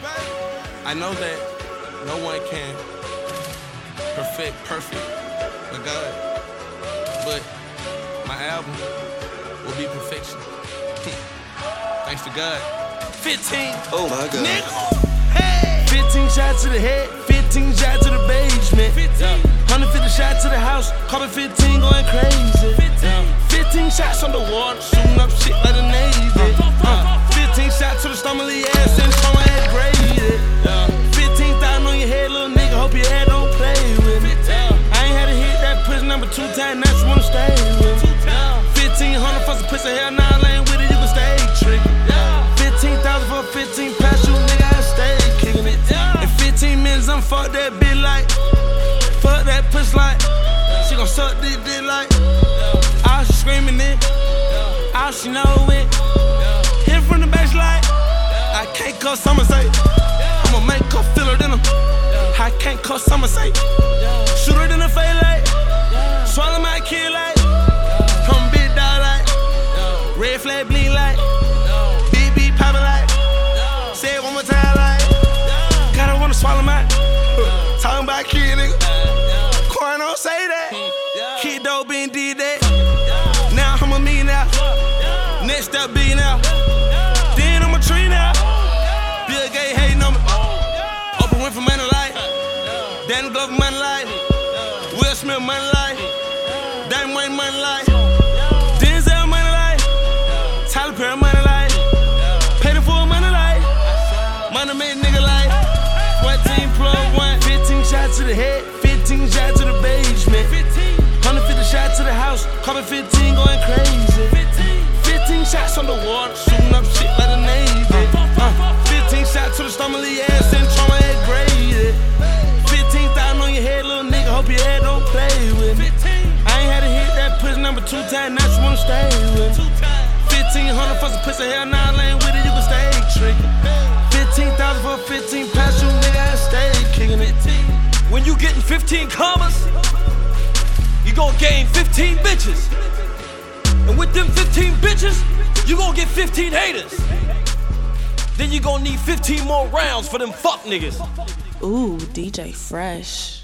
I know that no one can perfect but God. But my album will be perfection. Thanks to God. 15. Oh my God. Nigga. Hey. 15 shots to the head, 15 shots to the basement. 150 shots to the house, call it 15 going crazy. 15 shots on the water, shooting up shit like the Navy. 15 shots to the stomach of your ass and from my head graded. 15,000 on your head, little nigga, hope your head don't play with me. I ain't had to hit that pussy number 2 times, that's wanna stay with me. 1,500 for some pussy, hell nah, I ain't with it, you can stay tricky. 15,000 for a 15 pass, you nigga, I stay kicking it. In 15 minutes, I'm fuck that bitch like, fuck that pussy like, she gon' suck this dick like, all she screaming it, all she know it. Hit from the back like, I can't cuss, I'ma say, I'ma make her feel her than I can't cuss, I'ma say, shoot her in the face like, swallow my kid like, come big dog like, red flag bleed like, BB poppin' like, say it one more time like, gotta wanna swallow my, talking about kid nigga, Quan don't say that, kid dope been did that, now I'm a millionaire, next step billionaire, then I'm a tree now, Bill Gates hating on me, Oprah Winfrey money like, Dan Glover money like, Will Smith money like, Dame Wayne money like, Denzel money like, Tyler Perry money like, Pay the full money like, money made nigga like, 14 plus 1, 15 shots to the head, 15 shots to the basement, 150 shots to the house, call it 15 going crazy, 15 shots on the water, shooting up shit like the Navy, 15 shots to the stomach of your ass and trauma head graded, 15,000 on your head, little nigga, hope your head don't play with me. I ain't had to hit that pussy number 2 times, now she wanna stay with me. 1,500 for some pussy, hell nah, I ain't with it, you can stay tricky. 15,000 for a 15 pass, you nigga, I stay kicking it. When you getting 15 commas, you gon' gain 15 bitches. And with them 15 bitches, you gon' get 15 haters. Then you gon' need 15 more rounds for them fuck niggas. Ooh, DJ Fresh.